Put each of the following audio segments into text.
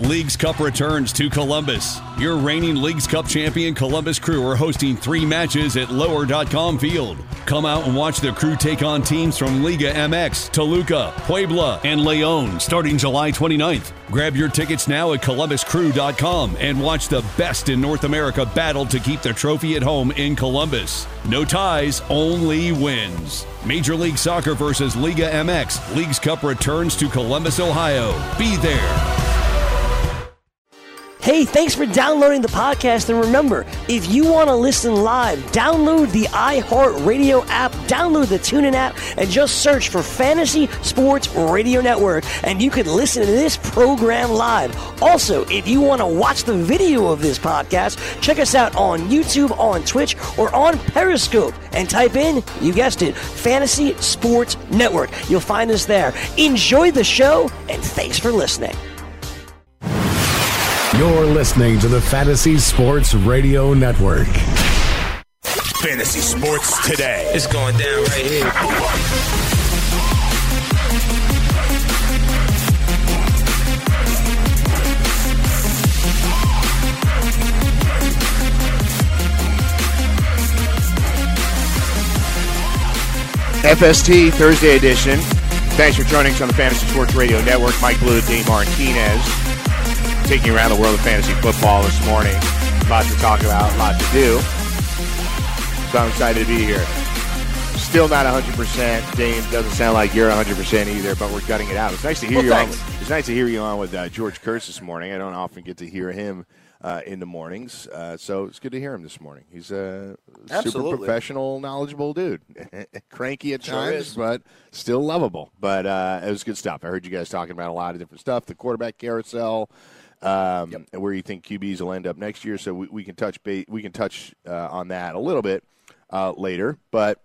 Leagues Cup returns to Columbus. Your reigning Leagues Cup champion Columbus Crew are hosting 3 matches at Lower.com Field. Come out and watch the Crew take on teams from Liga MX, Toluca, Puebla, and León starting July 29th. Grab your tickets now at ColumbusCrew.com and watch the best in North America battle to keep the trophy at home in Columbus. No ties, only wins. Major League Soccer versus Liga MX. Leagues Cup returns to Columbus, Ohio. Be there. Hey, thanks for downloading the podcast. And remember, if you want to listen live, download the iHeartRadio app, download the TuneIn app, and just search for Fantasy Sports Radio Network, and you can listen to this program live. Also, if you want to watch the video of this podcast, check us out on YouTube, on Twitch, or on Periscope, and type in, you guessed it, Fantasy Sports Network. You'll find us there. Enjoy the show, and thanks for listening. You're listening to the Fantasy Sports Radio Network. Fantasy Sports Today. It's going down right here. FST Thursday edition. Thanks for joining us on the Fantasy Sports Radio Network. Mike Blue, Dave Martinez. Taking you around the world of fantasy football this morning. Lots to talk about, a lot to do. So I'm excited to be here. Still not 100%. Dane, doesn't sound like you're 100% either, but we're gutting it out. It's nice to hear you on. It's nice to hear you on with George Kurtz this morning. I don't often get to hear him in the mornings, so it's good to hear him this morning. He's a super professional, knowledgeable dude. Cranky at times, but still lovable. But it was good stuff. I heard you guys talking about a lot of different stuff. The quarterback carousel. Where you think QBs will end up next year, so we can touch on that a little bit later. But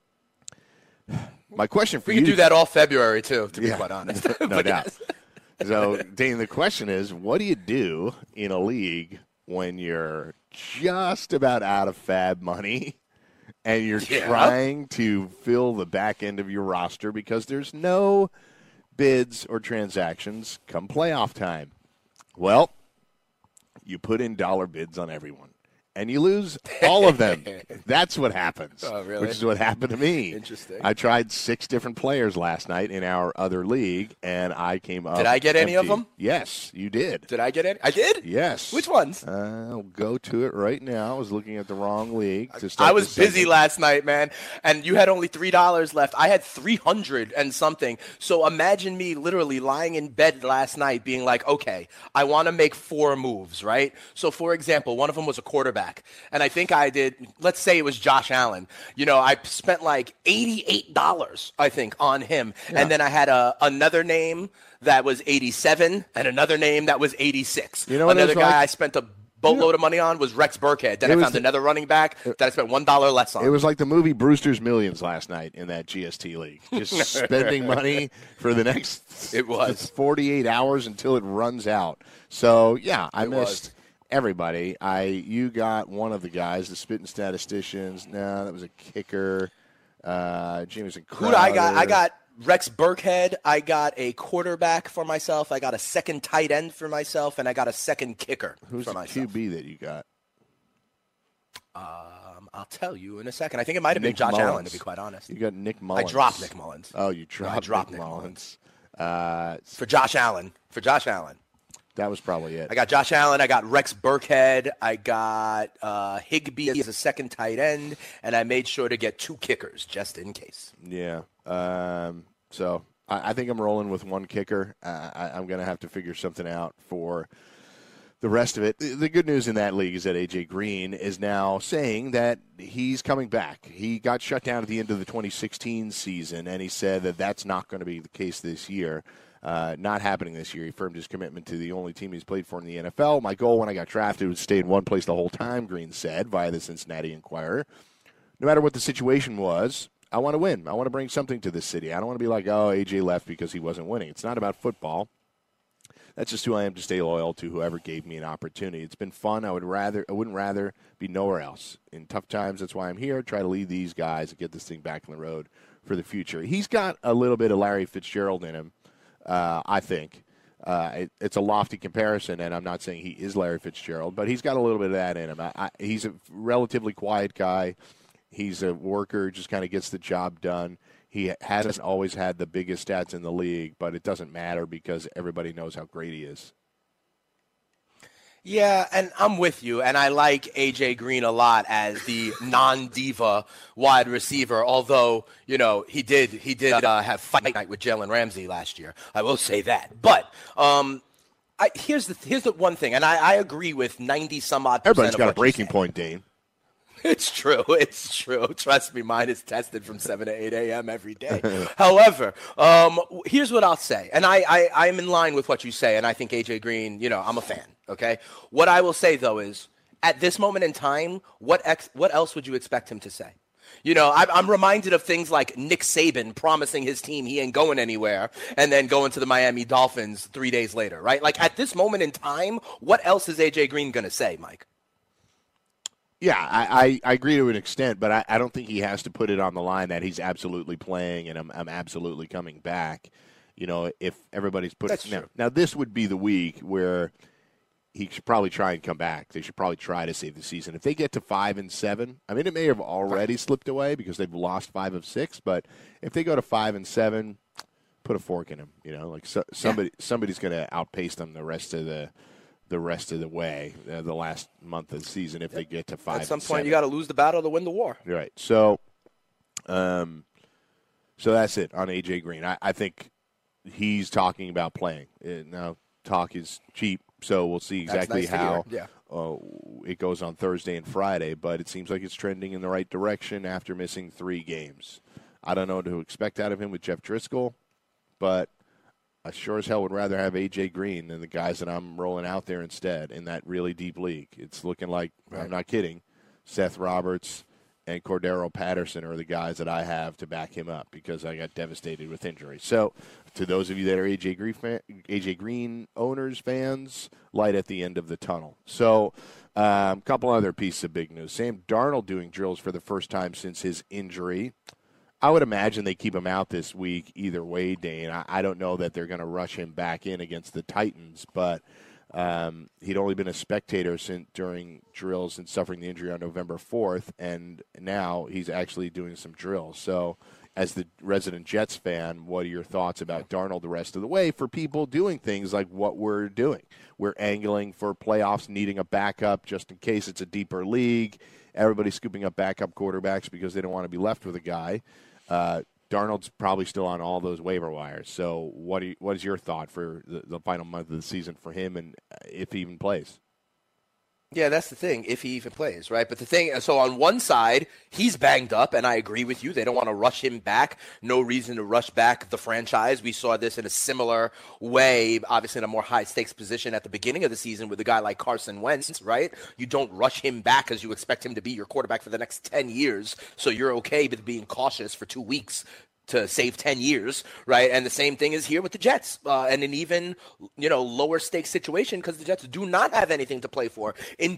my question for you, we can do that all February too, to be quite honest. No doubt. Yes. So, Dane, the question is, what do you do in a league when you're just about out of fab money and you're trying to fill the back end of your roster because there's no bids or transactions come playoff time? Well, you put in dollar bids on everyone, and you lose all of them. That's what happens, which is what happened to me. Interesting. I tried 6 different players last night in our other league, and I came up Did I get empty. any of them? Yes, you did. Did I get any? I did? Yes. Which ones? I'll go to it right now. I was looking at the wrong league. I was busy last night, man, and you had only $3 left. I had 300 and something. So imagine me literally lying in bed last night being like, okay, I want to make 4 moves, right? So, for example, one of them was a quarterback, and I think I did, let's say it was Josh Allen. You know, I spent like $88, I think, on him, and then I had another name that was 87 and another name that was 86. You know what another guy like? I spent a boatload of money on was Rex Burkhead. Then I found another running back that I spent $1 less on. It was like the movie Brewster's Millions last night in that GST league. Just spending money for the next 48 hours until it runs out. So, yeah, I missed everybody. You got one of the guys, the Spitting Statisticians. No, that was a kicker. Jameson Crowder. Who did I got? I got Rex Burkhead. I got a quarterback for myself. I got a second tight end for myself, and I got a second kicker for myself. Who's the QB that you got? I'll tell you in a second. I think it might have been Josh Allen, to be quite honest. You got Nick Mullins. I dropped Nick Mullins. Oh, you dropped Nick Mullins. For Josh Allen. That was probably it. I got Josh Allen. I got Rex Burkhead. I got Higbee as a second tight end. And I made sure to get 2 kickers just in case. Yeah. So I think I'm rolling with 1 kicker. I'm going to have to figure something out for the rest of it. The good news in that league is that A.J. Green is now saying that he's coming back. He got shut down at the end of the 2016 season, and he said that that's not going to be the case this year. Not happening this year. He firmed his commitment to the only team he's played for in the NFL. My goal when I got drafted was to stay in one place the whole time, Green said, via the Cincinnati Enquirer. No matter what the situation was, I want to win. I want to bring something to this city. I don't want to be like, oh, AJ left because he wasn't winning. It's not about football. That's just who I am to stay loyal to whoever gave me an opportunity. It's been fun. I wouldn't rather be nowhere else. In tough times, that's why I'm here. Try to lead these guys and get this thing back on the road for the future. He's got a little bit of Larry Fitzgerald in him. I think. It's a lofty comparison, and I'm not saying he is Larry Fitzgerald, but he's got a little bit of that in him. He's a relatively quiet guy. He's a worker, just kind of gets the job done. He hasn't always had the biggest stats in the league, but it doesn't matter because everybody knows how great he is. Yeah, and I'm with you, and I like A.J. Green a lot as the non-diva wide receiver, although, he did have fight night with Jalen Ramsey last year. I will say that. But here's the one thing, and I agree with 90-some-odd percent Everybody's of got what a breaking you're saying. point, Dane. It's true. Trust me, mine is tested from 7 to 8 a.m. every day. However, here's what I'll say. And I'm in line with what you say, and I think A.J. Green, I'm a fan, okay? What I will say, though, is at this moment in time, what else would you expect him to say? I'm reminded of things like Nick Saban promising his team he ain't going anywhere and then going to the Miami Dolphins 3 days later, right? Like, at this moment in time, what else is A.J. Green going to say, Mike? Yeah, I agree to an extent, but I don't think he has to put it on the line that he's absolutely playing and I'm absolutely coming back. If everybody's now this would be the week where he should probably try and come back. They should probably try to save the season. If they get to 5-7, I mean, it may have already slipped away because they've lost 5 of 6, but if they go to 5-7, put a fork in them. Somebody's going to outpace them the rest of the way, the last month of the season, if they get to 5. At some point, you got to lose the battle to win the war. Right. So that's it on A.J. Green. I think he's talking about playing. Now, talk is cheap, so we'll see exactly how it goes on Thursday and Friday, but it seems like it's trending in the right direction after missing 3 games. I don't know what to expect out of him with Jeff Driscoll, but I sure as hell would rather have A.J. Green than the guys that I'm rolling out there instead in that really deep league. It's looking like, I'm not kidding, Seth Roberts and Cordero Patterson are the guys that I have to back him up because I got devastated with injury. So to those of you that are A.J. Green owners, fans, light at the end of the tunnel. So a couple other pieces of big news. Sam Darnold doing drills for the first time since his injury. I would imagine they keep him out this week either way, Dane. I don't know that they're going to rush him back in against the Titans, but he'd only been a spectator during drills and suffering the injury on November 4th, and now he's actually doing some drills. So as the resident Jets fan, what are your thoughts about Darnold the rest of the way for people doing things like what we're doing? We're angling for playoffs, needing a backup just in case it's a deeper league. Everybody's scooping up backup quarterbacks because they don't want to be left with a guy. Darnold's probably still on all those waiver wires. So what is your thought for the final month of the season for him and if he even plays? Yeah, that's the thing, if he even plays, right? But the thing, so on one side, he's banged up, and I agree with you. They don't want to rush him back. No reason to rush back the franchise. We saw this in a similar way, obviously in a more high-stakes position at the beginning of the season with a guy like Carson Wentz, right? You don't rush him back because you expect him to be your quarterback for the next 10 years, so you're okay with being cautious for 2 weeks to save 10 years, right? And the same thing is here with the Jets, and an even, lower stakes situation because the Jets do not have anything to play for in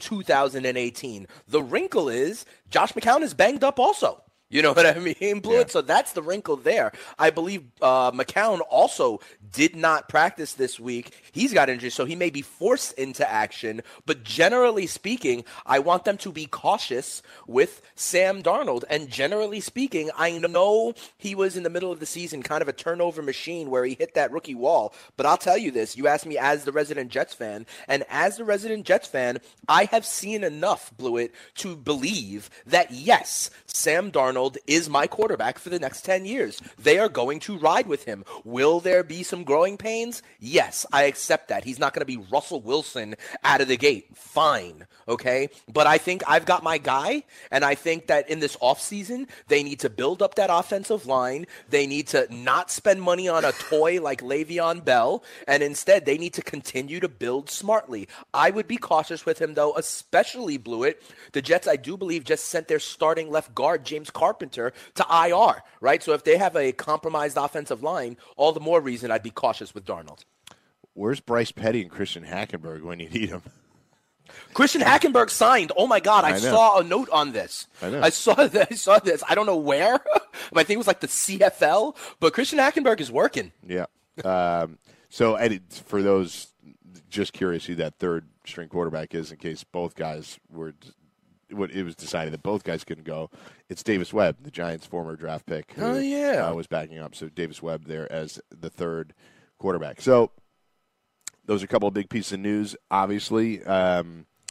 2018. The wrinkle is Josh McCown is banged up also. You know what I mean, Blewett? Yeah. So that's the wrinkle there. I believe McCown also did not practice this week. He's got injured, so he may be forced into action. But generally speaking, I want them to be cautious with Sam Darnold. And generally speaking, I know he was in the middle of the season kind of a turnover machine where he hit that rookie wall. But I'll tell you this. You asked me as the resident Jets fan. And as the resident Jets fan, I have seen enough, Blewett, to believe that, yes, Sam Darnold is my quarterback for the next 10 years. They are going to ride with him. Will there be some growing pains? Yes, I accept that. He's not going to be Russell Wilson out of the gate. Fine, okay? But I think I've got my guy, and I think that in this offseason, they need to build up that offensive line. They need to not spend money on a toy like Le'Veon Bell, and instead they need to continue to build smartly. I would be cautious with him, though, especially Blewett. The Jets, I do believe, just sent their starting left guard, James Carpenter, to IR, right? So if they have a compromised offensive line, all the more reason I'd be cautious with Darnold. Where's Bryce Petty and Christian Hackenberg when you need them? Christian Hackenberg signed. Oh, my God. I saw a note on this. I saw this. I don't know where. I think it was like the CFL. But Christian Hackenberg is working. Yeah. So, for those just curious who that third string quarterback is, in case both guys were, it was decided that both guys couldn't go. It's Davis Webb, the Giants' former draft pick. Who, was backing up. So Davis Webb there as the third quarterback. So those are a couple of big pieces of news. Obviously, I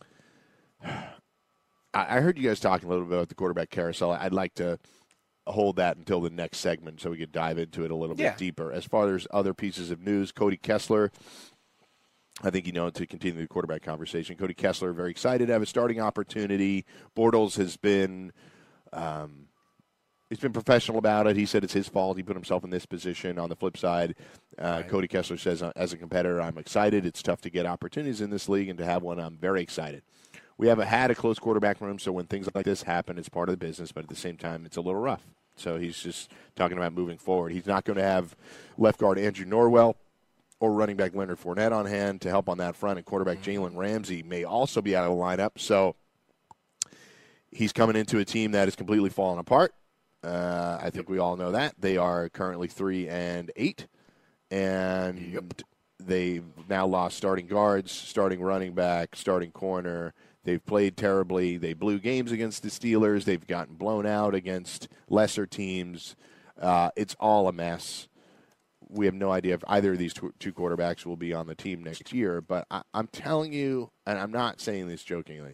heard you guys talking a little bit about the quarterback carousel. I'd like to hold that until the next segment so we could dive into it a little bit deeper. As far as other pieces of news, Cody Kessler, I think to continue the quarterback conversation, Cody Kessler, very excited to have a starting opportunity. Bortles has been he's been professional about it. He said it's his fault. He put himself in this position. On the flip side, Cody Kessler says, as a competitor, I'm excited. It's tough to get opportunities in this league, and to have one, I'm very excited. We haven't had a close quarterback room, so when things like this happen, it's part of the business, but at the same time, it's a little rough. So he's just talking about moving forward. He's not going to have left guard Andrew Norwell or running back Leonard Fournette on hand to help on that front, and quarterback Jalen Ramsey may also be out of the lineup. So he's coming into a team that is completely fallen apart. I think we all know that. They are currently 3-8, and they've now lost starting guards, starting running back, starting corner. They've played terribly. They blew games against the Steelers. They've gotten blown out against lesser teams. It's all a mess. We have no idea if either of these two quarterbacks will be on the team next year, but I'm telling you, and I'm not saying this jokingly,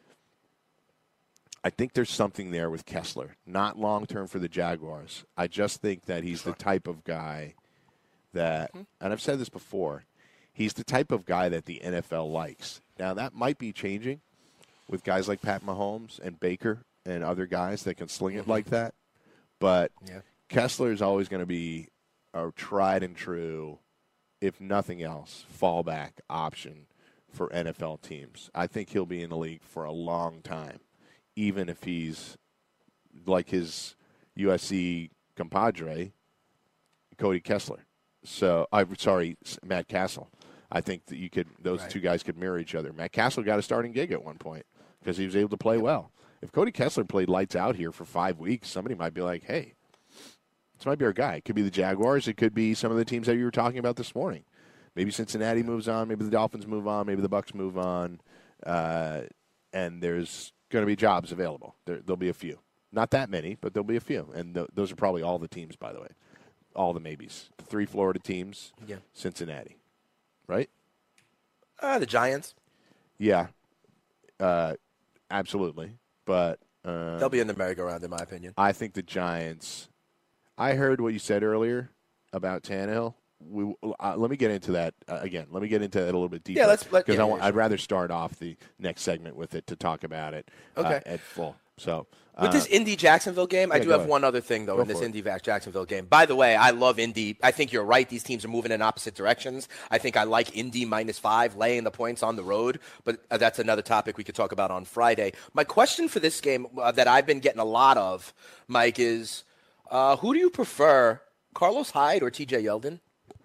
I think there's something there with Kessler. Not long-term for the Jaguars. I just think that he's the type of guy that, and I've said this before, he's the type of guy that the NFL likes. Now, that might be changing with guys like Pat Mahomes and Baker and other guys that can sling it like that. But Kessler is always going to be a tried and true, if nothing else, fallback option for NFL teams. I think he'll be in the league for a long time, even if he's like his USC compadre, Cody Kessler. So, I'm sorry, Matt Castle. I think that those two guys could mirror each other. Matt Castle got a starting gig at one point because he was able to play well. If Cody Kessler played lights out here for 5 weeks, somebody might be like, hey, this might be our guy. It could be the Jaguars. It could be some of the teams that you were talking about this morning. Maybe Cincinnati moves on. Maybe the Dolphins move on. Maybe the Bucs move on. And there's going to be jobs available. There'll be a few. Not that many, but there'll be a few. And those are probably all the teams, by the way. All the maybes. The 3 Florida teams, Cincinnati. Right? The Giants. Yeah. Absolutely. But they'll be in the merry-go-round, in my opinion. I think the Giants. I heard what you said earlier about Tannehill. Let me get into that again. Let me get into it a little bit deeper. Yeah, because I'd rather start off the next segment with it to talk about it at full. So with this Indy-Jacksonville game, I do have one other thing, though, in this Indy-Jacksonville game. By the way, I love Indy. I think you're right. These teams are moving in opposite directions. I think I like Indy -5, laying the points on the road, but that's another topic we could talk about on Friday. My question for this game that I've been getting a lot of, Mike, is who do you prefer, Carlos Hyde or TJ Yeldon?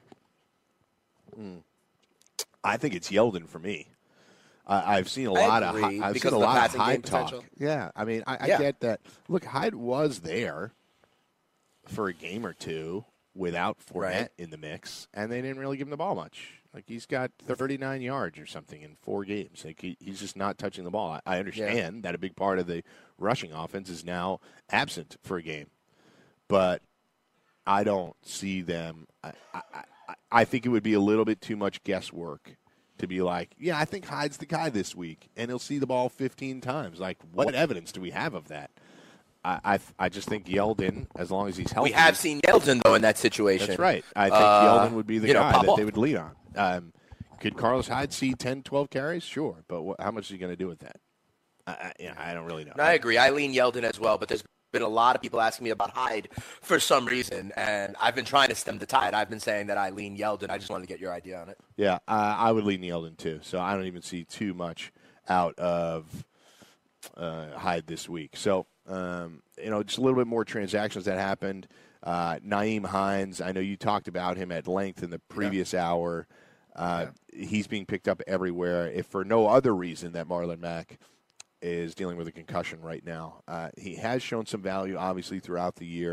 I think it's Yeldon for me. I've seen a lot of Hyde talk. Yeah, I mean, I get that. Look, Hyde was there for a game or two without Fournette in the mix, and they didn't really give him the ball much. Like, he's got 39 yards or something in 4 games. Like, he's just not touching the ball. I understand that a big part of the rushing offense is now absent for a game, but I don't see them. I think it would be a little bit too much guesswork to be like, yeah, I think Hyde's the guy this week, and he'll see the ball 15 times. Like, what evidence do we have of that? I just think Yeldon, as long as he's healthy. We have seen Yeldon, though, in that situation. That's right. I think Yeldon would be the guy that they would lead on. Could Carlos Hyde see 10, 12 carries? Sure, but how much is he going to do with that? I don't really know. No, I agree. I lean Yeldon as well, but there's been a lot of people asking me about Hyde for some reason, and I've been trying to stem the tide. I've been saying that I lean Yeldon. I just wanted to get your idea on it. Yeah, I would lean Yeldon too, so I don't even see too much out of Hyde this week. So, just a little bit more transactions that happened. Nyheim Hines, I know you talked about him at length in the previous hour. He's being picked up everywhere, if for no other reason that Marlon Mack is dealing with a concussion right now. He has shown some value, obviously, throughout the year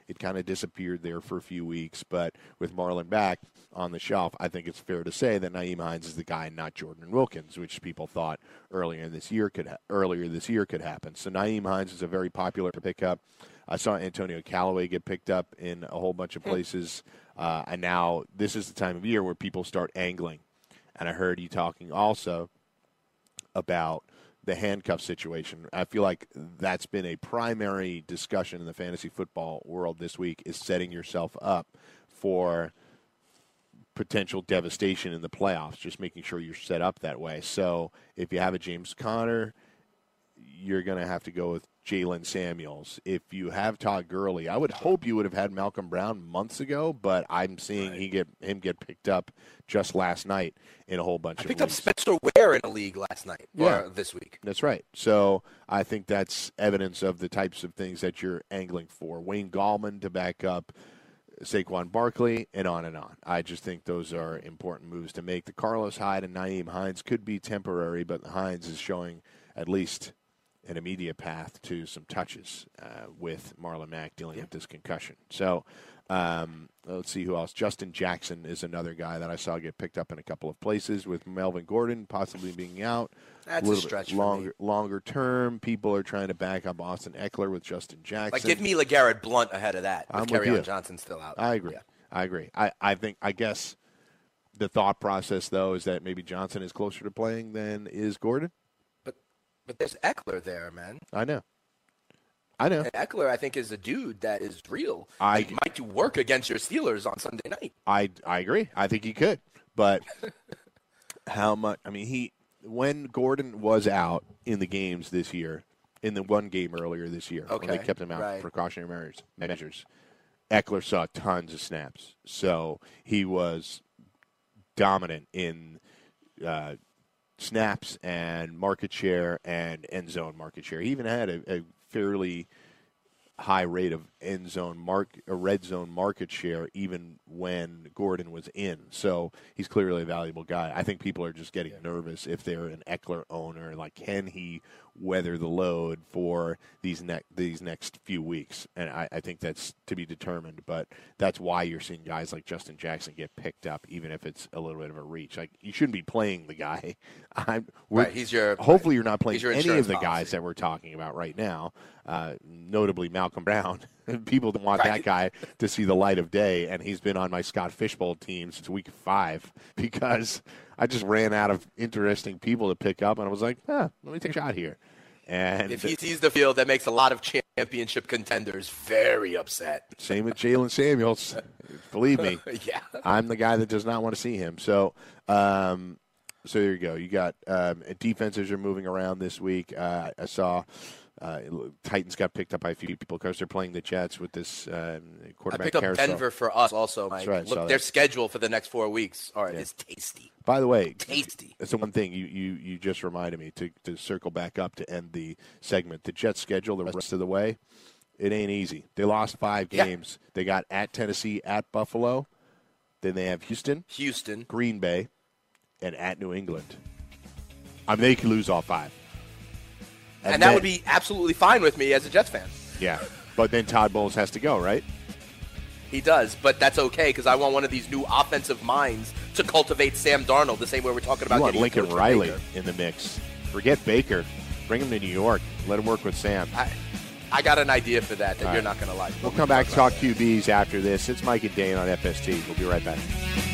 it kind of disappeared there for a few weeks. But with Marlon back on the shelf, I think it's fair to say that Nyheim Hines is the guy, not Jordan Wilkins, which people thought earlier this year could happen. So Nyheim Hines is a very popular pickup. I saw Antonio Callaway get picked up in a whole bunch of places, and now this is the time of year where people start angling. And I heard you talking also about the handcuff situation. I feel like that's been a primary discussion in the fantasy football world this week, is setting yourself up for potential devastation in the playoffs, just making sure you're set up that way. So if you have a James Conner, you're going to have to go with Jalen Samuels. If you have Todd Gurley, I would hope you would have had Malcolm Brown months ago, but I'm seeing him get picked up just last night in a whole bunch of leagues. I picked up Spencer Ware in a league last night, or this week. That's right. So I think that's evidence of the types of things that you're angling for. Wayne Gallman to back up Saquon Barkley, and on and on. I just think those are important moves to make. The Carlos Hyde and Nyheim Hines could be temporary, but Hines is showing at least an immediate path to some touches with Marlon Mack dealing with this concussion. So let's see who else. Justin Jackson is another guy that I saw get picked up in a couple of places, with Melvin Gordon possibly being out. That's a stretch for me. Longer term, people are trying to back up Austin Eckler with Justin Jackson. Like, give me LeGarrette Blount ahead of that, with Kerryon Johnson still out. I agree. Yeah. I guess the thought process, though, is that maybe Johnson is closer to playing than is Gordon. But there's Eckler there, man. I know. And Eckler, I think, is a dude that is real. He might do work against your Steelers on Sunday night. I agree. I think he could. But how much? I mean, when Gordon was out in the games this year, in the one game earlier this year, when they kept him out for precautionary measures, Eckler saw tons of snaps. So he was dominant in snaps and market share and end zone market share. He even had a fairly high rate of red zone market share even when Gordon was in. So he's clearly a valuable guy. I think people are just getting nervous if they're an Eckler owner. Like, can he weather the load for these next few weeks? And I think that's to be determined. But that's why you're seeing guys like Justin Jackson get picked up, even if it's a little bit of a reach. Like, you shouldn't be playing the guy. Hopefully you're not playing any of the guys that we're talking about right now. Notably Malcolm Brown. People don't want that guy to see the light of day, and he's been on my Scott Fishbowl team since week 5 because I just ran out of interesting people to pick up, and I was like, let me take a shot here. And if he sees the field, that makes a lot of championship contenders very upset. Same with Jalen Samuels. Believe me, I'm the guy that does not want to see him. So there you go. You got defenses are moving around this week. I saw Titans got picked up by a few people because they're playing the Jets with this quarterback. I picked up carousel. Denver for us also, Mike. Right, look, their schedule for the next 4 weeks is tasty. By the way, tasty. That's the one thing you just reminded me to circle back up to end the segment. The Jets schedule the rest of the way, it ain't easy. They lost 5 games. They got at Tennessee, at Buffalo. Then they have Houston, Green Bay, and at New England. I mean, they could lose all 5. And that would be absolutely fine with me as a Jets fan. Yeah, but then Todd Bowles has to go, right? He does, but that's okay because I want one of these new offensive minds to cultivate Sam Darnold the same way we're talking about. You want Lincoln Riley in the mix. Forget Baker. Bring him to New York. Let him work with Sam. I got an idea for that you're not going to like. We'll come back to talk QBs after this. It's Mike and Dane on FST. We'll be right back.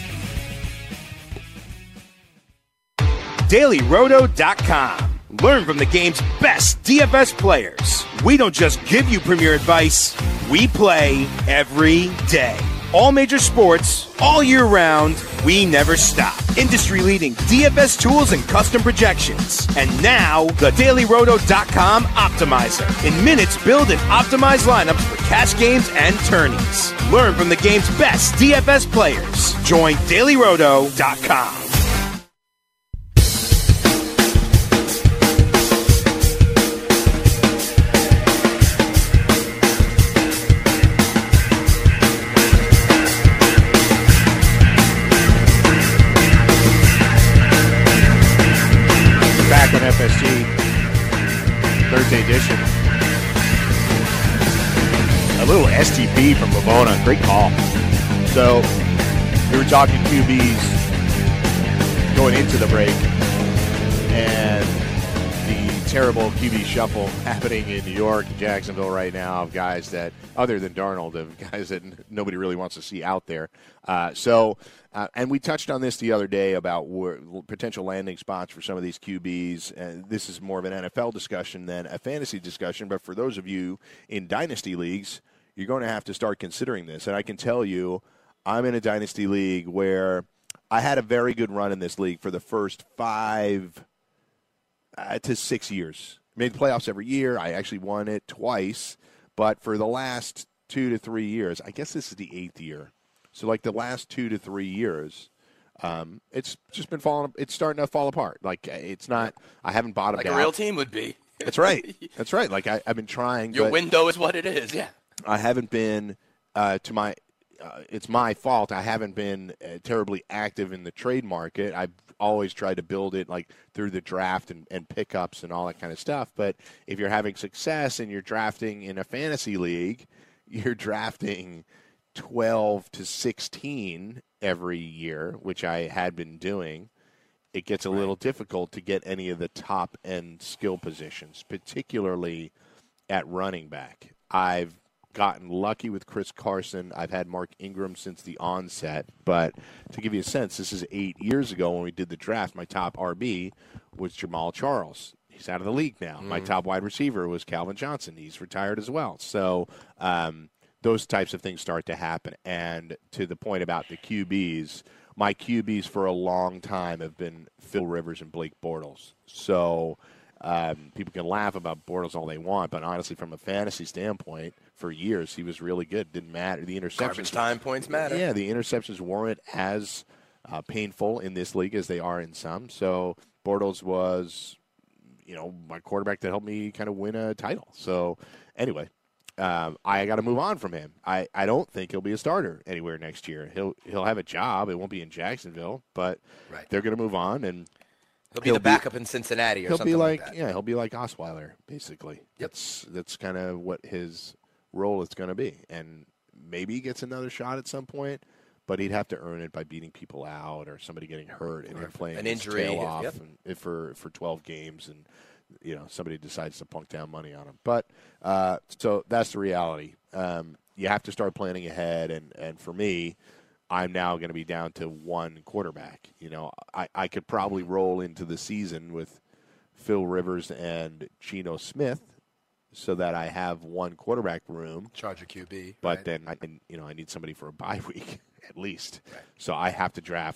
DailyRoto.com. Learn from the game's best DFS players. We don't just give you premier advice, we play every day. All major sports, all year round, we never stop. Industry-leading DFS tools and custom projections. And now, the DailyRoto.com Optimizer. In minutes, build and optimize lineups for cash games and tourneys. Learn from the game's best DFS players. Join DailyRoto.com. On FST Thursday edition. A little STP from Lavona. Great call. So we were talking QBs going into the break, and the terrible QB shuffle happening in New York and Jacksonville right now of guys that, other than Darnold, of guys that nobody really wants to see out there. And we touched on this the other day about potential landing spots for some of these QBs. And this is more of an NFL discussion than a fantasy discussion. But for those of you in dynasty leagues, you're going to have to start considering this. And I can tell you, I'm in a dynasty league where I had a very good run in this league for the first 5 to 6 years. Made the playoffs every year. I actually won it twice. But for the last 2 to 3 years, I guess this is the 8th year. So like the last 2 to 3 years, it's just been it's starting to fall apart. Like it's not, I haven't bottomed out. Like a real team would be. That's right. That's right. Like I've been trying. Your window is what it is, yeah. I haven't been it's my fault. I haven't been terribly active in the trade market. I've always tried to build it like through the draft and pickups and all that kind of stuff. But if you're having success and you're drafting in a fantasy league, you're drafting 12 to 16 every year, which I had been doing. It gets a little difficult to get any of the top end skill positions, particularly at running back. I've gotten lucky with Chris Carson. I've had Mark Ingram since the onset. But to give you a sense, this is 8 years ago when we did the draft. My top RB was Jamal Charles. He's out of the league now. My top wide receiver was Calvin Johnson. He's retired as well. So those types of things start to happen. And to the point about the QBs, my QBs for a long time have been Phil Rivers and Blake Bortles. So people can laugh about Bortles all they want, but honestly, from a fantasy standpoint, for years he was really good. Didn't matter. The interceptions, garbage time points matter. Yeah, the interceptions weren't as painful in this league as they are in some. So Bortles was, my quarterback that helped me kind of win a title. So anyway, I got to move on from him. I don't think he'll be a starter anywhere next year. He'll have a job. It won't be in Jacksonville, but they're going to move on and. He'll be the backup in Cincinnati or something like that. Yeah, he'll be like Osweiler, basically. Yep. That's kind of what his role is going to be. And maybe he gets another shot at some point, but he'd have to earn it by beating people out or somebody getting hurt and him playing an his injury tail off and for 12 games and somebody decides to punk down money on him. But so that's the reality. You have to start planning ahead, and for me, I'm now going to be down to one quarterback. I could probably roll into the season with Phil Rivers and Geno Smith so that I have one quarterback room. Charger QB. But then I need somebody for a bye week at least. Right. So I have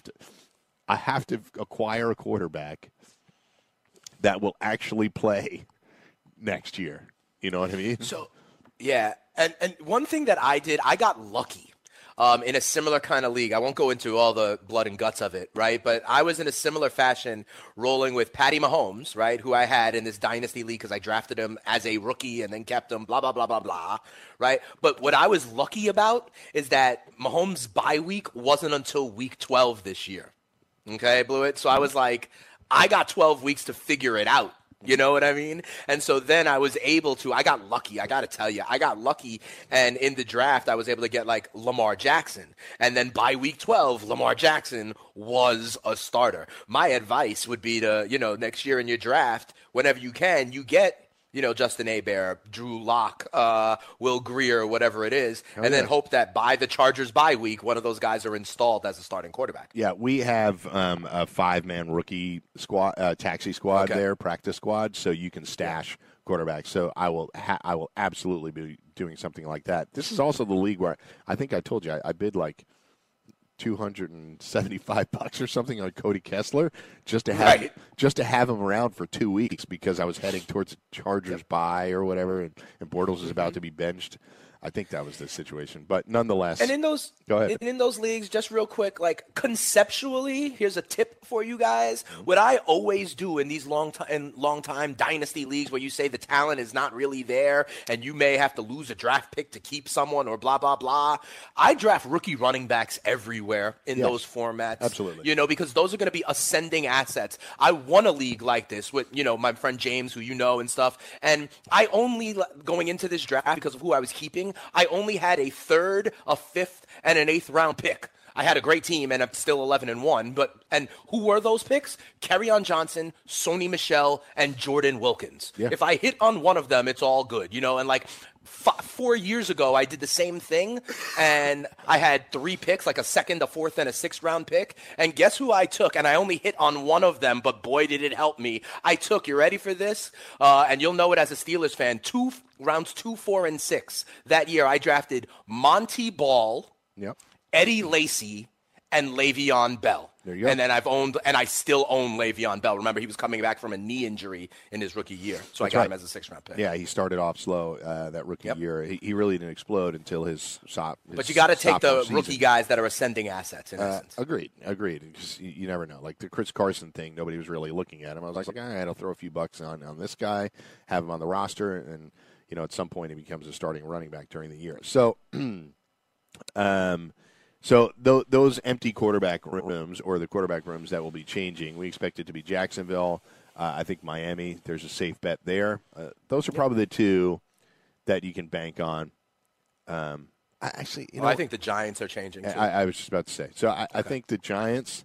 to acquire a quarterback that will actually play next year. You know what I mean? So, yeah. And one thing that I did, I got lucky. In a similar kind of league. I won't go into all the blood and guts of it, right? But I was in a similar fashion rolling with Patty Mahomes, right, who I had in this dynasty league because I drafted him as a rookie and then kept him, blah, blah, blah, blah, blah, right? But what I was lucky about is that Mahomes' bye week wasn't until week 12 this year, okay, Blewett? So I was like, I got 12 weeks to figure it out. You know what I mean? And so then I was able to, I got lucky. I got to tell you, I got lucky. And in the draft, I was able to get like Lamar Jackson. And then by week 12, Lamar Jackson was a starter. My advice would be to, next year in your draft, whenever you can, you get, Justin Hebert, Drew Lock, Will Grier, whatever it is, then hope that by the Chargers bye week, one of those guys are installed as a starting quarterback. Yeah, we have a 5-man rookie squad, taxi squad there, practice squad, so you can stash quarterbacks. So I will absolutely be doing something like that. This is also the league where I think I told you I bid like $275 or something on Cody Kessler just to have him around for 2 weeks because I was heading towards the Chargers bye or whatever, and Bortles is about to be benched. I think that was the situation, but nonetheless. And in those, go ahead. In those leagues, just real quick, like conceptually, here's a tip for you guys. What I always do in these long time dynasty leagues, where you say the talent is not really there, and you may have to lose a draft pick to keep someone, or blah blah blah. I draft rookie running backs everywhere in those formats. Absolutely. Because those are going to be ascending assets. I won a league like this with my friend James, who and stuff, and I only going into this draft because of who I was keeping. I only had a 3rd, a 5th, and an 8th round pick. I had a great team, and I'm still 11-1. And who were those picks? Kerryon Johnson, Sony Michel, and Jordan Wilkins. Yeah. If I hit on one of them, it's all good, you know. And like 4 years ago, I did the same thing, and I had 3 picks, like a 2nd, a 4th, and a 6th round pick. And guess who I took? And I only hit on one of them, but boy, did it help me. I took, you ready for this? And you'll know it as a Steelers fan. Rounds 2, 4, and 6 that year. I drafted Monty Ball. Yep. Eddie Lacy, and Le'Veon Bell. There you go. And then I still own Le'Veon Bell. Remember, he was coming back from a knee injury in his rookie year. So I got him as a 6th round pick. Yeah, he started off slow that rookie year. He really didn't explode until his But you got to take the rookie guys that are ascending assets, in essence. Agreed. Because you never know. Like the Chris Carson thing, nobody was really looking at him. I was like, all right, I'll throw a few bucks on this guy, have him on the roster, and at some point he becomes a starting running back during the year. So, So those empty quarterback rooms, or the quarterback rooms that will be changing, we expect it to be Jacksonville. I think Miami, there's a safe bet there. Those are probably the two that you can bank on. I think the Giants are changing too. I was just about to say. So I think the Giants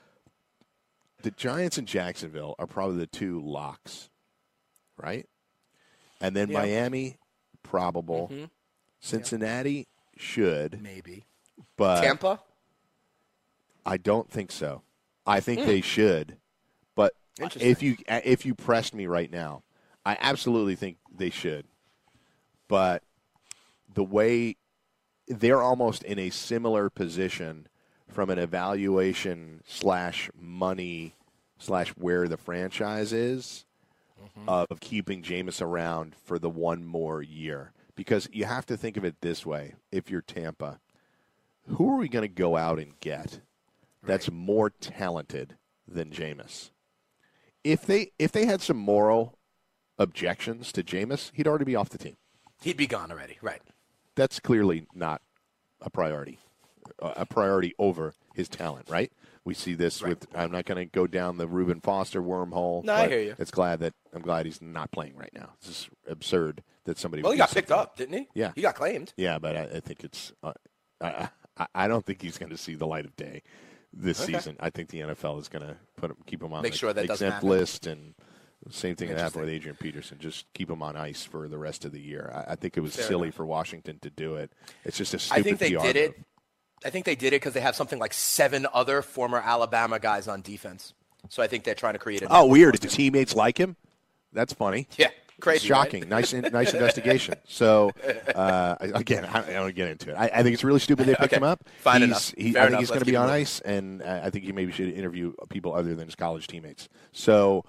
and Jacksonville are probably the 2 locks, right? And then Miami, probable. Mm-hmm. Cincinnati should. Maybe. But Tampa? I don't think so. I think they should. But if you pressed me right now, I absolutely think they should. But the way they're almost in a similar position from an evaluation / money / where the franchise is of keeping Jameis around for the one more year. Because you have to think of it this way, if you're Tampa. Who are we going to go out and get that's more talented than Jameis? If they had some moral objections to Jameis, he'd already be off the team. He'd be gone already, right. That's clearly not a priority over his talent, right? We see this with, I'm not going to go down the Reuben Foster wormhole. No, I hear you. I'm glad he's not playing right now. It's just absurd that somebody Well, he got picked up, didn't he? Yeah. He got claimed. Yeah, but I think it's I don't think he's going to see the light of day this season. I think the NFL is going to keep him on the exempt list, and same thing that happened with Adrian Peterson. Just keep him on ice for the rest of the year. I think it was silly for Washington to do it. It's just a stupid I think they PR did it. move. I think they did it because they have something like 7 other former Alabama guys on defense. So I think they're trying to create a. Oh, weird. Do teammates like him? That's funny. Yeah. Crazy, it's shocking. Right? Nice investigation. So, again, I don't get into it. I think it's really stupid they picked him up. Fine enough. I think he's going to be on ice, and I think he maybe should interview people other than his college teammates. So,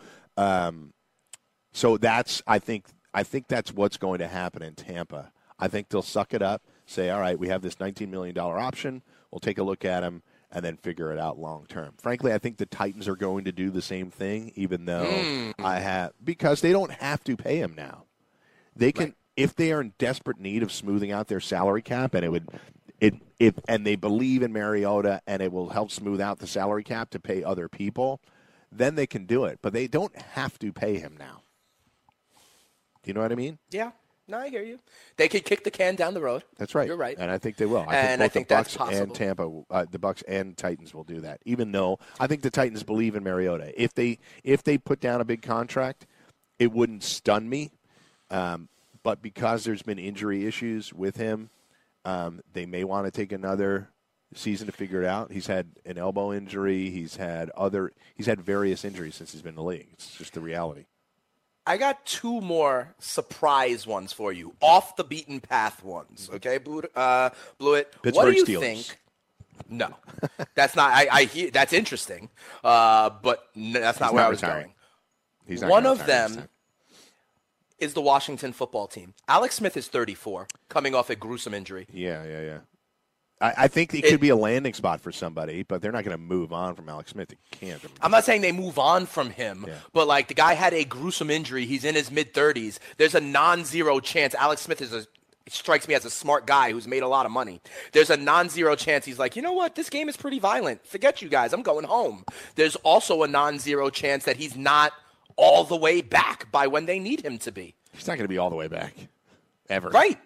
that's I think that's what's going to happen in Tampa. I think they'll suck it up, say, all right, we have this $19 million option. We'll take a look at him, and then figure it out long term. Frankly, I think the Titans are going to do the same thing, even though because they don't have to pay him now. They can, if they are in desperate need of smoothing out their salary cap, and and they believe in Mariota, and it will help smooth out the salary cap to pay other people, then they can do it. But they don't have to pay him now. Do you know what I mean? Yeah. No, I hear you. They could kick the can down the road. That's right. You're right. And I think they will. I think both the Bucs and Tampa, the Bucs and Titans will do that. Even though I think the Titans believe in Mariota. If they put down a big contract, it wouldn't stun me. But because there's been injury issues with him, they may want to take another season to figure it out. He's had an elbow injury. He's had various injuries since he's been in the league. It's just the reality. I got 2 more surprise ones for you, off the beaten path ones. Okay, Blewett. Pittsburgh What do you Steelers. think? No, that's not. I hear that's interesting, but that's not where I was going. One of them is the Washington football team. Alex Smith is 34, coming off a gruesome injury. Yeah. I think it could be a landing spot for somebody, but they're not going to move on from Alex Smith. They can't. I'm not saying they move on from him, but like the guy had a gruesome injury. He's in his mid-30s. There's a non-zero chance. Alex Smith strikes me as a smart guy who's made a lot of money. There's a non-zero chance he's like, you know what? This game is pretty violent. Forget you guys. I'm going home. There's also a non-zero chance that he's not all the way back by when they need him to be. He's not going to be all the way back, ever. Right.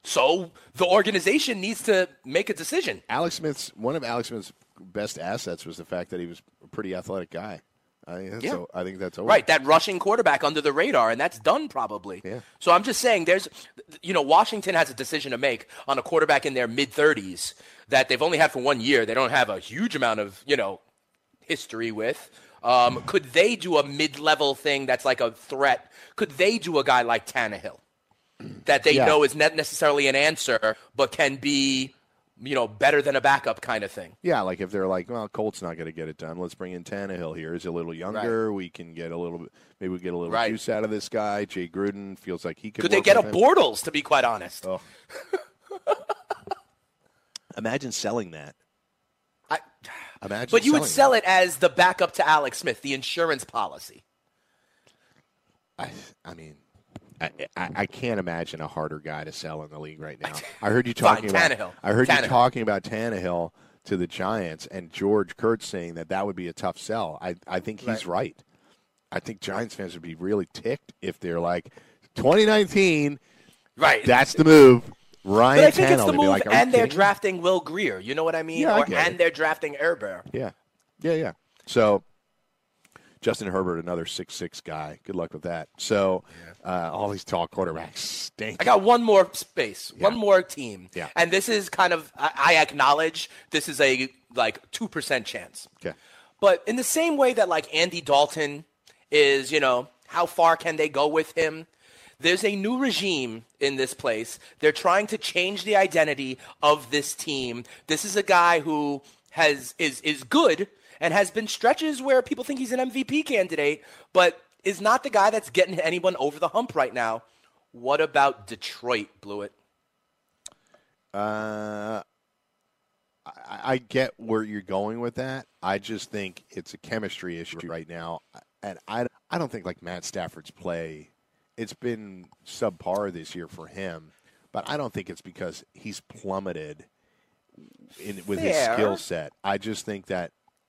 So the organization needs to make a decision. One of Alex Smith's best assets was the fact that he was a pretty athletic guy. I think that's over. Right, that rushing quarterback under the radar, and that's done probably. Yeah. So I'm just saying Washington has a decision to make on a quarterback in their mid-30s that they've only had for 1 year. They don't have a huge amount of, history with. Could they do a mid-level thing that's like a threat? Could they do a guy like Tannehill that they know is not necessarily an answer but can be better than a backup kind of thing? Yeah, like if they're like, well, Colt's not going to get it done. Let's bring in Tannehill here. He's a little younger. Right. We can get a little bit, maybe we get a little juice out of this guy. Jay Gruden feels like he could. Could they get a Bortles, to be quite honest? Oh. Imagine selling that. But you would sell it as the backup to Alex Smith, the insurance policy. I can't imagine a harder guy to sell in the league right now. I heard you talking about Tannehill. You talking about Tannehill to the Giants, and George Kurtz saying that would be a tough sell. I think he's right. I think Giants fans would be really ticked if they're like 2019. Right. That's the move. Ryan but I think Tannehill, it's the move, like, and they're drafting Will Grier. You know what I mean? Yeah, and they're drafting Herbert. Yeah. So Justin Herbert, another 6'6" guy. Good luck with that. So all these tall quarterbacks stink. I got one more space, one more team. Yeah. And this is kind of, I acknowledge this is a 2% chance. Okay. But in the same way that Andy Dalton is, how far can they go with him? There's a new regime in this place. They're trying to change the identity of this team. This is a guy who is good and has been stretches where people think he's an MVP candidate, but is not the guy that's getting anyone over the hump right now. What about Detroit, Blewett? I get where you're going with that. I just think it's a chemistry issue right now. And I don't think Matt Stafford's play, it's been subpar this year for him, but I don't think it's because he's plummeted with his skill set. I just think that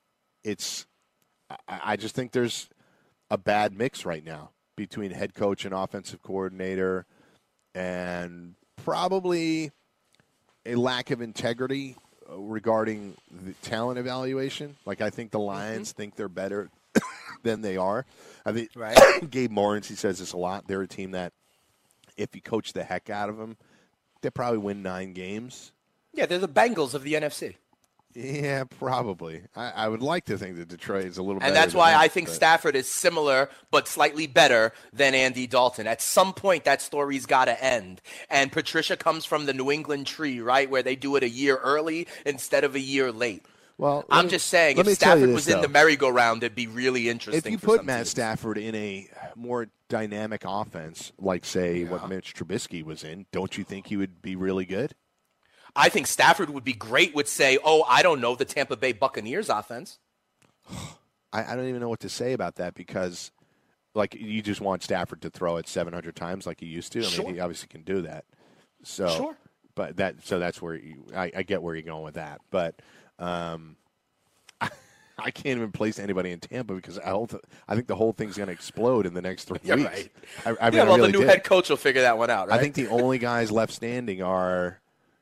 I just think there's a bad mix right now between head coach and offensive coordinator, and probably a lack of integrity regarding the talent evaluation. I think the Lions think they're better than they are. I think Gabe Morrissey, he says this a lot. They're a team that if you coach the heck out of them, they probably win 9 games. Yeah, they're the Bengals of the NFC. Yeah, probably. I would like to think that Detroit is a little better. And that's why I think Stafford is similar but slightly better than Andy Dalton. At some point, that story's got to end. And Patricia comes from the New England tree, right, where they do it a year early instead of a year late. Well, I'm just saying, if Stafford was in the merry-go-round, it'd be really interesting. If you put Matt Stafford in a more dynamic offense, like, say, what Mitch Trubisky was in, don't you think he would be really good? I think Stafford would be great with, say, I don't know, the Tampa Bay Buccaneers offense. I don't even know what to say about that because, you just want Stafford to throw it 700 times like he used to. I mean, he obviously can do that. So, but that's where I get where you're going with that. But I can't even place anybody in Tampa because I think the whole thing's going to explode in the next 3 weeks. Right. The new head coach will figure that one out, right? I think the only guys left standing are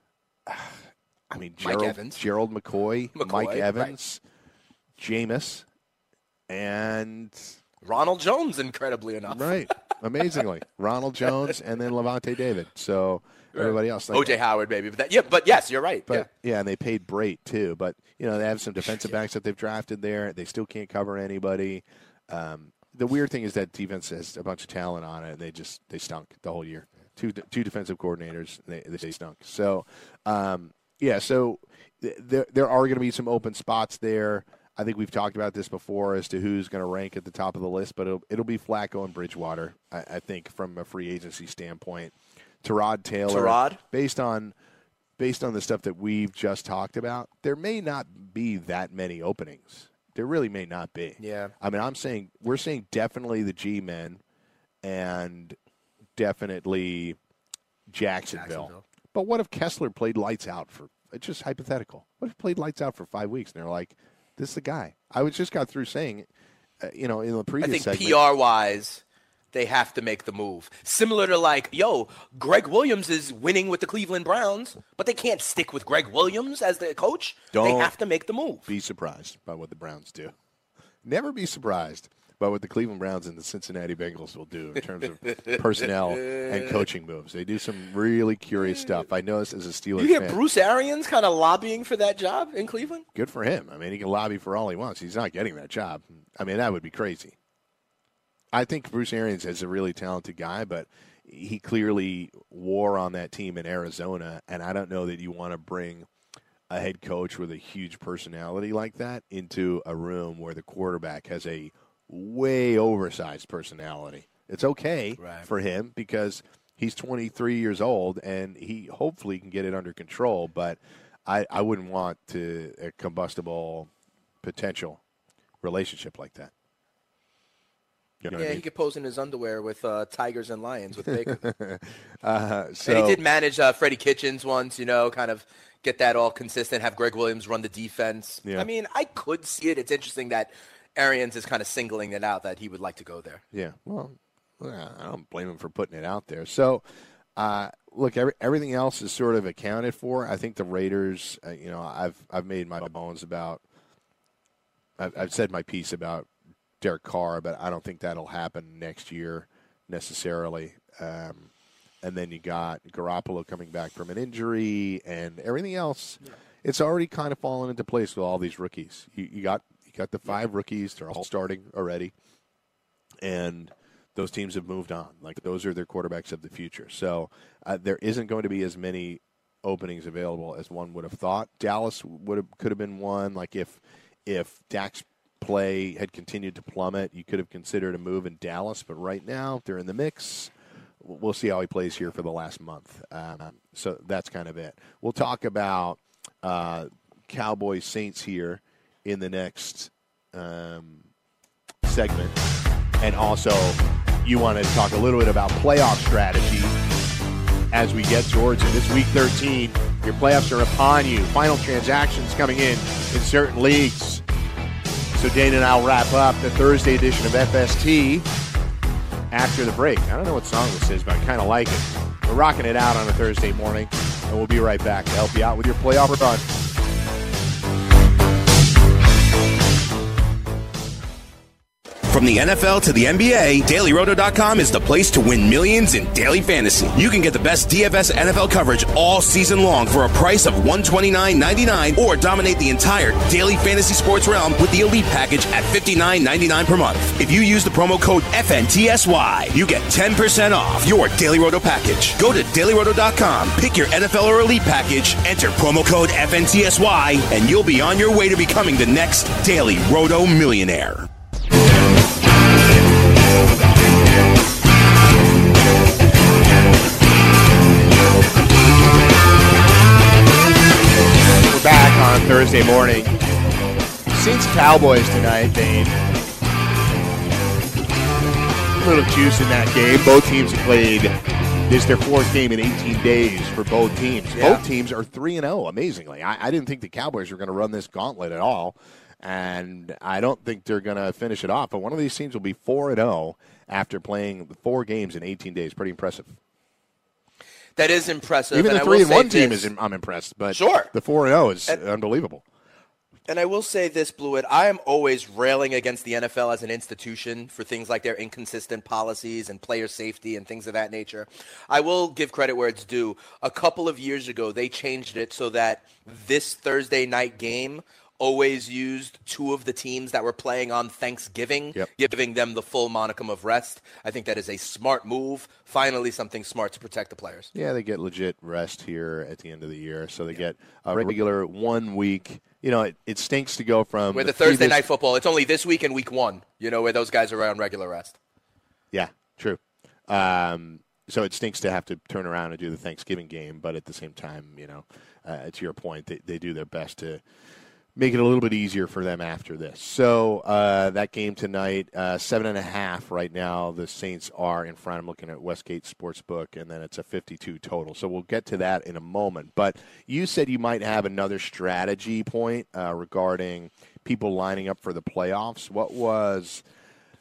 Gerald McCoy, Mike Evans, Jameis, and Ronald Jones, incredibly enough. Right. Amazingly. Ronald Jones and then Levante David. So everybody else. O.J. Howard, maybe. But yes, you're right. But, and they paid Brait, too. But, they have some defensive backs that they've drafted there. They still can't cover anybody. The weird thing is that defense has a bunch of talent on it, and they stunk the whole year. Two defensive coordinators, they stunk. So, so there are going to be some open spots there. I think we've talked about this before as to who's going to rank at the top of the list, but it'll be Flacco and Bridgewater, I think, from a free agency standpoint. Tyrod Taylor, based on the stuff that we've just talked about, there may not be that many openings. There really may not be. Yeah. I mean, we're saying definitely the G-men and definitely Jacksonville. But what if Kessler played lights out for – it's just hypothetical. What if he played lights out for 5 weeks and they're like, this is the guy? I just got through saying, in the previous segment. I think PR-wise, they have to make the move. Similar to like, Greg Williams is winning with the Cleveland Browns, but they can't stick with Greg Williams as the coach. They have to make the move. Be surprised by what the Browns do. Never be surprised by what the Cleveland Browns and the Cincinnati Bengals will do in terms of personnel and coaching moves. They do some really curious stuff. I noticed as a Steelers fan. You hear Bruce Arians kind of lobbying for that job in Cleveland? Good for him. I mean, he can lobby for all he wants. He's not getting that job. I mean, that would be crazy. I think Bruce Arians is a really talented guy, but he clearly wore on that team in Arizona, and I don't know that you want to bring a head coach with a huge personality like that into a room where the quarterback has a way oversized personality. It's okay for him because he's 23 years old, and he hopefully can get it under control, but I wouldn't want a combustible potential relationship like that. You know what I mean? He could pose in his underwear with tigers and lions with Baker. And he did manage Freddie Kitchens once, kind of get that all consistent, have Greg Williams run the defense. Yeah. I mean, I could see it. It's interesting that Arians is kind of singling it out that he would like to go there. Yeah, well, I don't blame him for putting it out there. So, look, everything else is sort of accounted for. I think the Raiders, I've made my bones about – I've said my piece about Derek Carr, but I don't think that'll happen next year necessarily. And then you got Garoppolo coming back from an injury and everything else. Yeah. It's already kind of fallen into place with all these rookies. You got the 5 rookies. They're all starting already. And those teams have moved on. Like, those are their quarterbacks of the future. So there isn't going to be as many openings available as one would have thought. Dallas could have been one. Like, if Dak's play had continued to plummet, you could have considered a move in Dallas. But right now, they're in the mix. We'll see how he plays here for the last month. So that's kind of it. We'll talk about Cowboys Saints here in the next segment. And also, you want to talk a little bit about playoff strategy as we get towards it. It's Week 13. Your playoffs are upon you. Final transactions coming in certain leagues. So Dana and I'll wrap up the Thursday edition of FST after the break. I don't know what song this is, but I kind of like it. We're rocking it out on a Thursday morning, and we'll be right back to help you out with your playoff run. From the NFL to the NBA, DailyRoto.com is the place to win millions in daily fantasy. You can get the best DFS NFL coverage all season long for a price of $129.99 or dominate the entire daily fantasy sports realm with the Elite Package at $59.99 per month. If you use the promo code FNTSY, you get 10% off your Daily Roto package. Go to DailyRoto.com, pick your NFL or Elite Package, enter promo code FNTSY, and you'll be on your way to becoming the next Daily Roto millionaire. We're back on Thursday morning. Saints Cowboys tonight, Dane. A little juice in that game. Both teams have played. This is their 4th game in 18 days for both teams. Yeah. Both teams are 3-0, amazingly. I didn't think the Cowboys were going to run this gauntlet at all. And I don't think they're going to finish it off. But one of these teams will be 4-0 after playing 4 games in 18 days. Pretty impressive. That is impressive. Even the 3-1 team I'm impressed. But sure. The 4-0 is unbelievable. And I will say this, Blewett, I am always railing against the NFL as an institution for things like their inconsistent policies and player safety and things of that nature. I will give credit where it's due. A couple of years ago, they changed it so that this Thursday night game always used 2 of the teams that were playing on Thanksgiving, giving them the full monicum of rest. I think that is a smart move. Finally, something smart to protect the players. Yeah, they get legit rest here at the end of the year. So they get a regular 1 week. You know, it stinks to go from where the Thursday night football. It's only this week and week 1, where those guys are on regular rest. Yeah, true. So it stinks to have to turn around and do the Thanksgiving game. But at the same time, to your point, they do their best to make it a little bit easier for them after this. So that game tonight, 7.5 right now. The Saints are in front. I'm looking at Westgate Sportsbook, and then it's a 52 total. So we'll get to that in a moment. But you said you might have another strategy point regarding people lining up for the playoffs. What was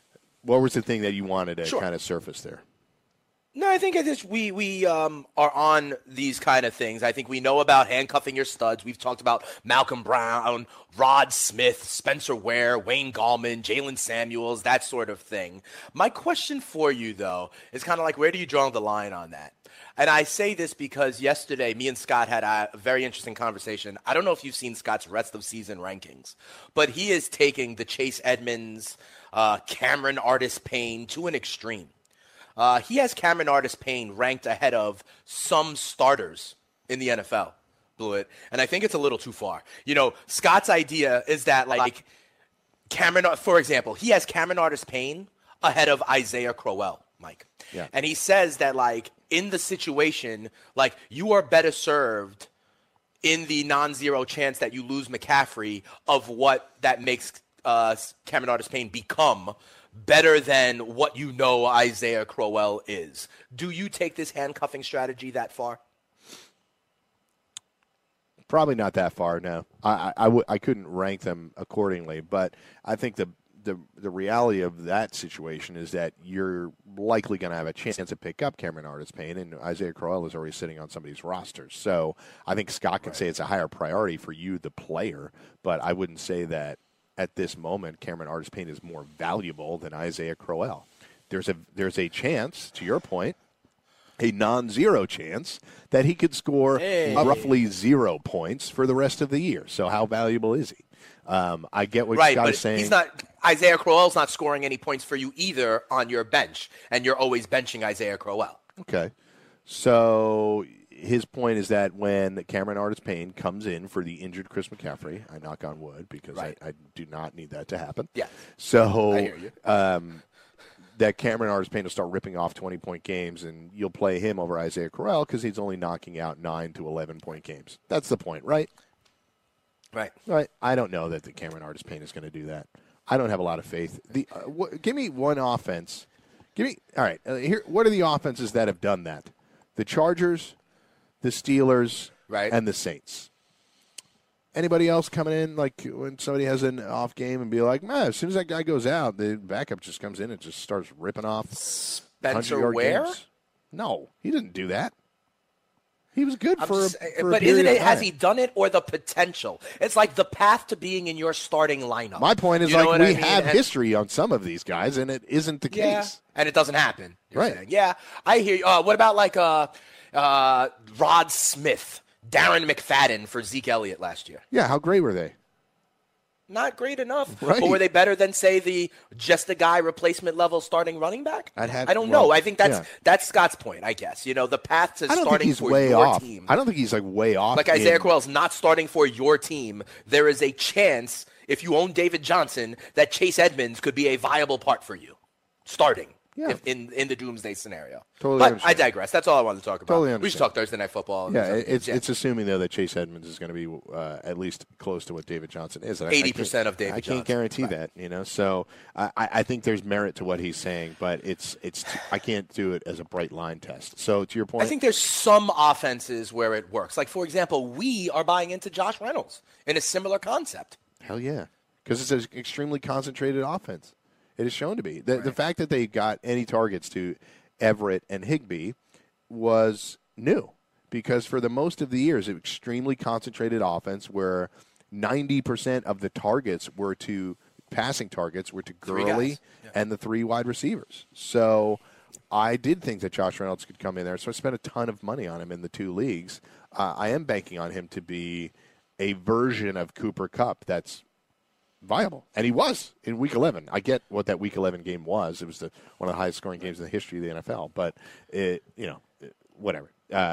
What was the thing that you wanted to kind of surface there? No, I think we are on these kind of things. I think we know about handcuffing your studs. We've talked about Malcolm Brown, Rod Smith, Spencer Ware, Wayne Gallman, Jalen Samuels, that sort of thing. My question for you, though, is kind of like, where do you draw the line on that? And I say this because yesterday, me and Scott had a very interesting conversation. I don't know if you've seen Scott's rest of season rankings, but he is taking the Chase Edmonds, Cameron Artis-Payne to an extreme. He has Cameron Artis-Payne ranked ahead of some starters in the NFL, Blewett, and I think it's a little too far. You know, Scott's idea is that, like, Cameron, for example, he has Cameron Artis-Payne ahead of Isaiah Crowell, Mike. Yeah. And he says that, like, in the situation, like, you are better served in the non-zero chance that you lose McCaffrey of what that makes Cameron Artis-Payne become better than what you know Isaiah Crowell is. Do you take this handcuffing strategy that far? Probably not that far, no. I couldn't rank them accordingly, but I think the reality of that situation is that you're likely going to have a chance to pick up Cameron Artis-Payne, and Isaiah Crowell is already sitting on somebody's roster. So I think Scott can say it's a higher priority for you, the player, but I wouldn't say that at this moment Cameron Artis-Payne is more valuable than Isaiah Crowell. There's a chance, to your point, a non-zero chance that he could score roughly 0 points for the rest of the year. So how valuable is he? I get what Scott is saying. He's not. Isaiah Crowell's not scoring any points for you either on your bench, and you're always benching Isaiah Crowell. Okay. So his point is that when Cameron Artis-Payne comes in for the injured Chris McCaffrey, I knock on wood because I do not need that to happen. Yeah. So I hear you. That Cameron Artis-Payne will start ripping off 20-point games, and you'll play him over Isaiah Crowell because he's only knocking out 9 to 11-point games. That's the point, right? Right. I don't know that the Cameron Artis-Payne is going to do that. I don't have a lot of faith. Give me one offense. All right. Here. What are the offenses that have done that? The Chargers, the Steelers, and the Saints. Anybody else coming in, like when somebody has an off game and be like, man, as soon as that guy goes out, the backup just comes in and just starts ripping off Spencer Ware? Games? No, he didn't do that. He was good for but isn't it, has he done it or the potential? It's like the path to being in your starting lineup. My point is, we have history on some of these guys, and it isn't the case. And it doesn't happen. Right. Saying. Yeah, I hear you. What about like Rod Smith, Darren McFadden for Zeke Elliott last year? Yeah, how great were they? Not great enough. Right. But were they better than, say, the just a guy replacement level starting running back? I don't know. I think that's Scott's point, I guess. You know, the path to starting for your team. I don't think he's like way off. Like Isaiah Crowell's not starting for your team. There is a chance, if you own David Johnson, that Chase Edmonds could be a viable part for you starting. Yeah. In the doomsday scenario. Totally but understand. I digress. That's all I wanted to talk about. Totally we should talk Thursday Night Football. Yeah, it's assuming, though, that Chase Edmonds is going to be at least close to what David Johnson is. 80% of David Johnson. I can't guarantee that, So I think there's merit to what he's saying, but it's I can't do it as a bright line test. So to your point. I think there's some offenses where it works. Like, for example, we are buying into Josh Reynolds in a similar concept. Hell yeah, because it's an extremely concentrated offense. It is shown to be. The fact that they got any targets to Everett and Higbee was new because for the most of the years, it was extremely concentrated offense where 90% of the targets were to passing targets were to Gurley and the 3 wide receivers. So I did think that Josh Reynolds could come in there. So I spent a ton of money on him in the 2 leagues. I am banking on him to be a version of Cooper Kupp that's viable, and he was in Week 11. I get what that Week 11 game was. It was one of the highest scoring games in the history of the NFL. But whatever.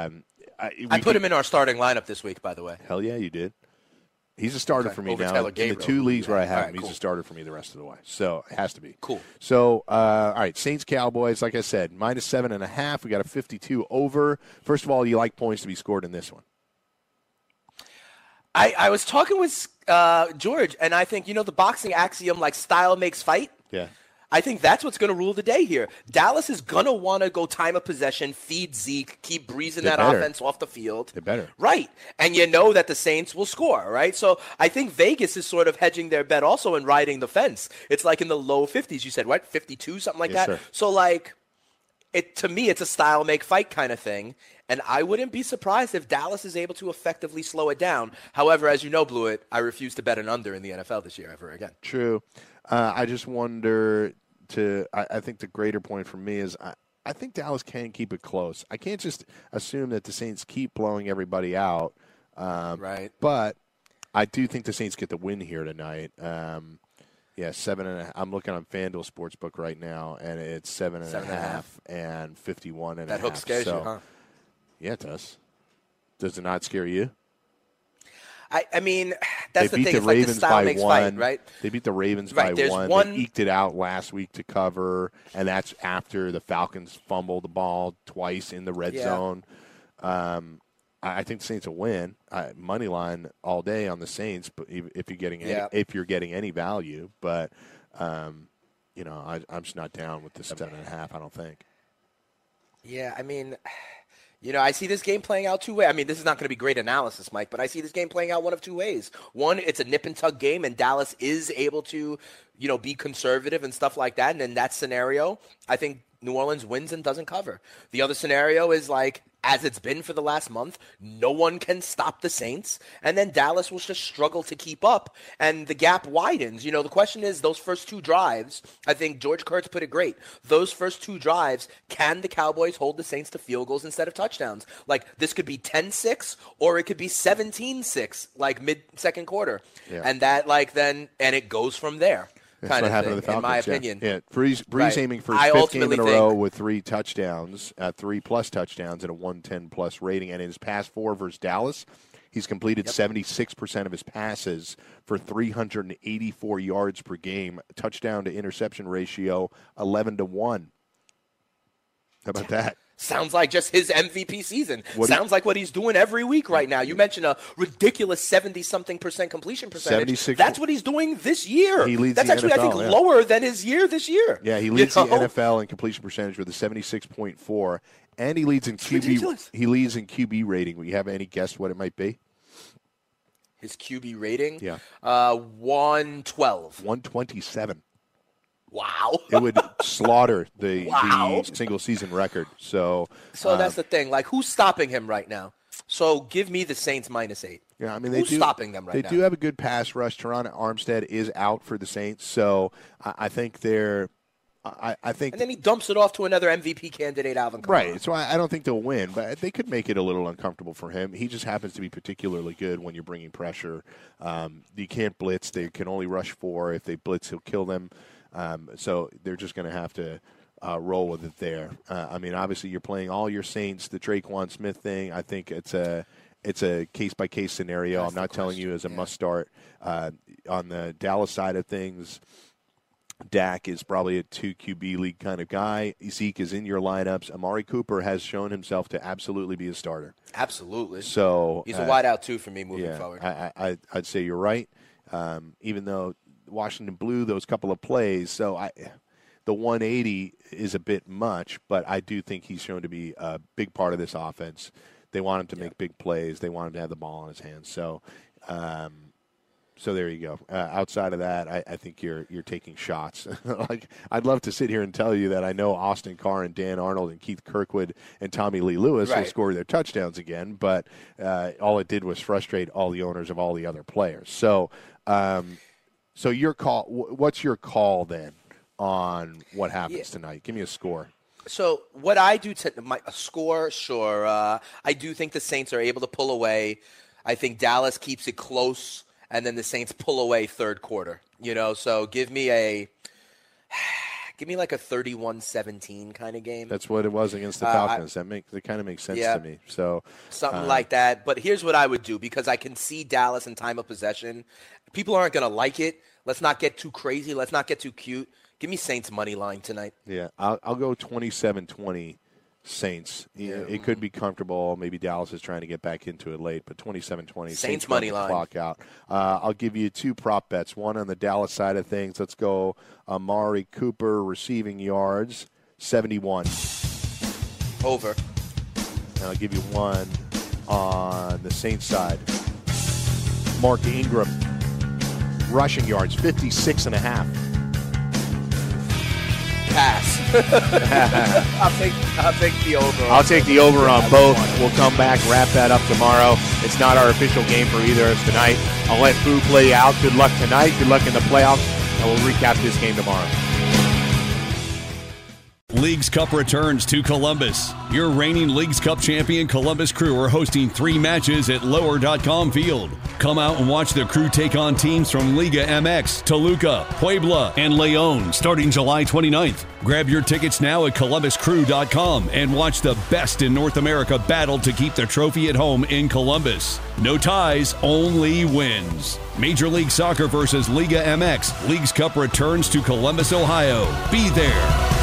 I put him in our starting lineup this week, by the way. Hell yeah, you did. He's a starter for me now. In the 2 leagues where I have him, he's a starter for me the rest of the way. So it has to be. Cool. So, all right, Saints-Cowboys, like I said, -7.5. We got a 52 over. First of all, you like points to be scored in this one? I was talking with George, and I think, the boxing axiom, like, style makes fight? Yeah. I think that's what's going to rule the day here. Dallas is going to want to go time of possession, feed Zeke, keep breezing that offense off the field. They better. Right. And you know that the Saints will score, right? So I think Vegas is sort of hedging their bet also and riding the fence. It's like in the low 50s, you said, right? 52, something like that. Sir. So, like, to me, it's a style make fight kind of thing. And I wouldn't be surprised if Dallas is able to effectively slow it down. However, as you know, Blewett, I refuse to bet an under in the NFL this year ever again. True. I just wonder I think the greater point for me is I think Dallas can keep it close. I can't just assume that the Saints keep blowing everybody out. Right. But I do think the Saints get the win here tonight. 7.5. I'm looking on FanDuel Sportsbook right now, and it's 7.5 and 51.5. That hook scares you, huh? Yeah, it does. Does it not scare you? I mean, that's the thing. They beat the Ravens by one. Fight, right? They beat the Ravens by one. They eked it out last week to cover, and that's after the Falcons fumbled the ball twice in the red zone. I think the Saints will win. Money line all day on the Saints, but if you're getting any value, but I'm just not down with the 7.5. I don't think. Yeah, I mean. I see this game playing out two ways. I mean, this is not going to be great analysis, Mike, but I see this game playing out one of two ways. One, it's a nip-and-tuck game, and Dallas is able to, be conservative and stuff like that. And in that scenario, I think New Orleans wins and doesn't cover. The other scenario is like, as it's been for the last month, no one can stop the Saints, and then Dallas will just struggle to keep up, and the gap widens. The question is, those first two drives, I think George Kurtz put it great. Those first two drives, can the Cowboys hold the Saints to field goals instead of touchdowns? Like, this could be 10-6, or it could be 17-6, like mid-second quarter. Yeah. And that, and it goes from there. That's what happened to the Falcons, in my opinion. Yeah. Breeze aiming for his fifth game in a row with 3 touchdowns, 3+ touchdowns, and a 110+ rating. And in his past 4 versus Dallas, he's completed 76% of his passes for 384 yards per game. Touchdown to interception ratio 11-1. How about that? Sounds like just his MVP season. Sounds like what he's doing every week right now. You mentioned a ridiculous 70-something% completion percentage. 76. That's what he's doing this year. He leads That's the actually, NFL, I think, lower than his year this year. Yeah, he leads the NFL in completion percentage with a 76.4, and he leads in QB. He leads in QB rating. Do you have any guess what it might be? His QB rating? Yeah. 112. 127. Wow. It would slaughter the single-season record. So that's the thing. Like, who's stopping him right now? So give me the Saints -8. Yeah, I mean, who's stopping them right now? They do have a good pass rush. Teron Armstead is out for the Saints, so I think they're I think. And then he dumps it off to another MVP candidate, Alvin Kamara. Right. So I don't think they'll win, but they could make it a little uncomfortable for him. He just happens to be particularly good when you're bringing pressure. You can't blitz. They can only rush 4. If they blitz, he'll kill them. So they're just going to have to roll with it there. I mean, obviously, you're playing all your Saints, the Traquan Smith thing. I think it's a case-by-case scenario. I'm not telling you as a must-start. On the Dallas side of things, Dak is probably a 2 QB league kind of guy. Zeke is in your lineups. Amari Cooper has shown himself to absolutely be a starter. Absolutely. So he's a wideout too for me moving forward. I'd say you're right. Even though Washington blew those couple of plays, the 180 is a bit much, but I do think he's shown to be a big part of this offense. They want him to make big plays. They want him to have the ball in his hands. So. So there you go. Outside of that, I think you're taking shots. Like I'd love to sit here and tell you that I know Austin Carr and Dan Arnold and Keith Kirkwood and Tommy Lee Lewis will score their touchdowns again, but all it did was frustrate all the owners of all the other players. So, so your call. What's your call then on what happens tonight? Give me a score. So what I do a score, sure. I do think the Saints are able to pull away. I think Dallas keeps it close. And then the Saints pull away third quarter, So give me like a 31-17 kind of game. That's what it was against the Falcons. That kind of makes sense to me. So something like that. But here's what I would do because I can see Dallas in time of possession. People aren't going to like it. Let's not get too crazy. Let's not get too cute. Give me Saints money line tonight. Yeah, I'll go 27-20 Saints. It could be comfortable. Maybe Dallas is trying to get back into it late, but 27-20. Saints money line. Clock out. I'll give you 2 prop bets. One on the Dallas side of things. Let's go Amari Cooper receiving yards, 71. Over. And I'll give you one on the Saints side. Mark Ingram rushing yards, 56.5. Pass. I'll take the over. I'll take the over on both. We'll come back, wrap that up tomorrow. It's not our official game for either of us tonight. I'll let Boo play out. Good luck tonight. Good luck in the playoffs. And we'll recap this game tomorrow. Leagues Cup returns to Columbus. Your reigning Leagues Cup champion Columbus Crew are hosting 3 matches at Lower.com Field. Come out and watch the Crew take on teams from Liga MX, Toluca, Puebla, and León starting July 29th. Grab your tickets now at ColumbusCrew.com and watch the best in North America battle to keep the trophy at home in Columbus. No ties, only wins. Major League Soccer versus Liga MX. Leagues Cup returns to Columbus, Ohio. Be there.